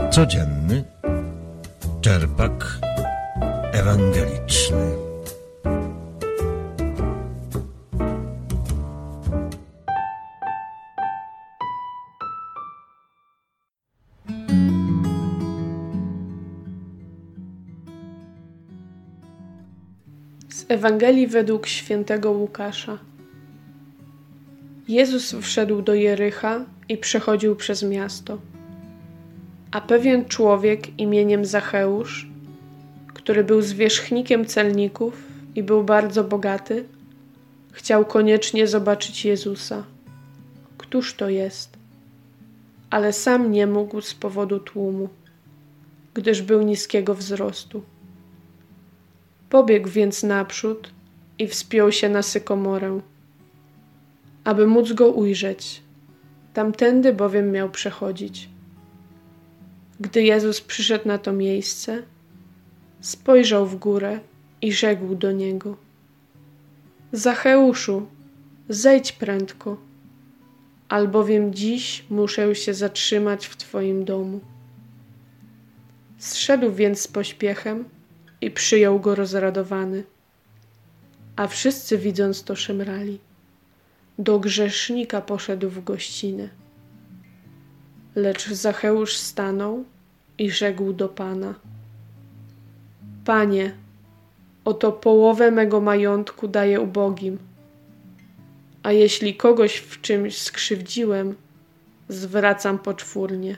Codzienny czerpak ewangeliczny. Z Ewangelii według świętego Łukasza. Jezus wszedł do Jericha i przechodził przez miasto. A pewien człowiek imieniem Zacheusz, który był zwierzchnikiem celników i był bardzo bogaty, chciał koniecznie zobaczyć Jezusa. Któż to jest? Ale sam nie mógł z powodu tłumu, gdyż był niskiego wzrostu. Pobiegł więc naprzód i wspiął się na sykomorę, aby móc go ujrzeć. Tamtędy bowiem miał przechodzić. Gdy Jezus przyszedł na to miejsce, spojrzał w górę i rzekł do niego: Zacheuszu, zejdź prędko, albowiem dziś muszę się zatrzymać w Twoim domu. Zszedł więc z pośpiechem i przyjął go rozradowany. A wszyscy widząc to szemrali. Do grzesznika poszedł w gościnę. Lecz Zacheusz stanął i rzekł do Pana: Panie, oto połowę mego majątku daję ubogim, a jeśli kogoś w czymś skrzywdziłem, zwracam poczwórnie.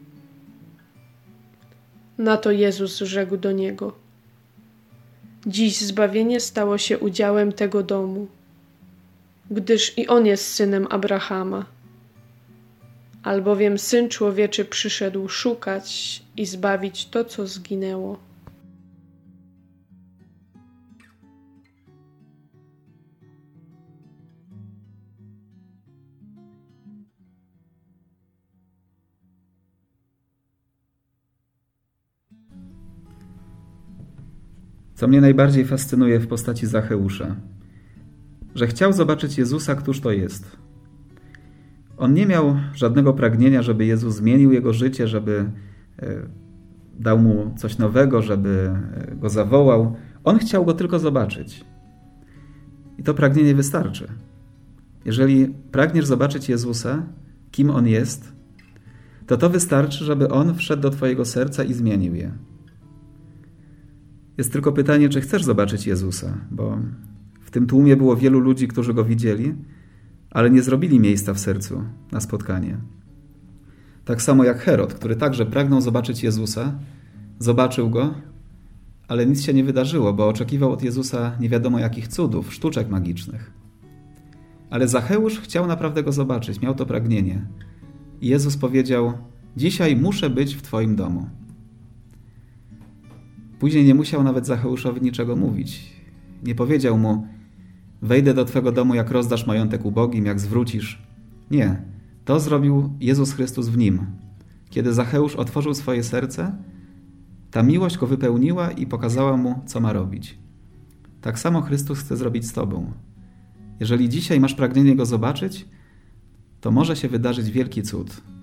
Na to Jezus rzekł do niego: Dziś zbawienie stało się udziałem tego domu, gdyż i on jest synem Abrahama. Albowiem Syn Człowieczy przyszedł szukać i zbawić to, co zginęło. Co mnie najbardziej fascynuje w postaci Zacheusza, że chciał zobaczyć Jezusa, któż to jest. On nie miał żadnego pragnienia, żeby Jezus zmienił jego życie, żeby dał mu coś nowego, żeby go zawołał. On chciał go tylko zobaczyć. I to pragnienie wystarczy. Jeżeli pragniesz zobaczyć Jezusa, kim On jest, to wystarczy, żeby On wszedł do twojego serca i zmienił je. Jest tylko pytanie, czy chcesz zobaczyć Jezusa, bo w tym tłumie było wielu ludzi, którzy Go widzieli, ale nie zrobili miejsca w sercu na spotkanie. Tak samo jak Herod, który także pragnął zobaczyć Jezusa, zobaczył Go, ale nic się nie wydarzyło, bo oczekiwał od Jezusa nie wiadomo jakich cudów, sztuczek magicznych. Ale Zacheusz chciał naprawdę Go zobaczyć, miał to pragnienie. I Jezus powiedział: dzisiaj muszę być w Twoim domu. Później nie musiał nawet Zacheuszowi niczego mówić. Nie powiedział mu: wejdę do Twego domu, jak rozdasz majątek ubogim, jak zwrócisz. Nie, to zrobił Jezus Chrystus w nim. Kiedy Zacheusz otworzył swoje serce, ta miłość go wypełniła i pokazała mu, co ma robić. Tak samo Chrystus chce zrobić z tobą. Jeżeli dzisiaj masz pragnienie Go zobaczyć, to może się wydarzyć wielki cud.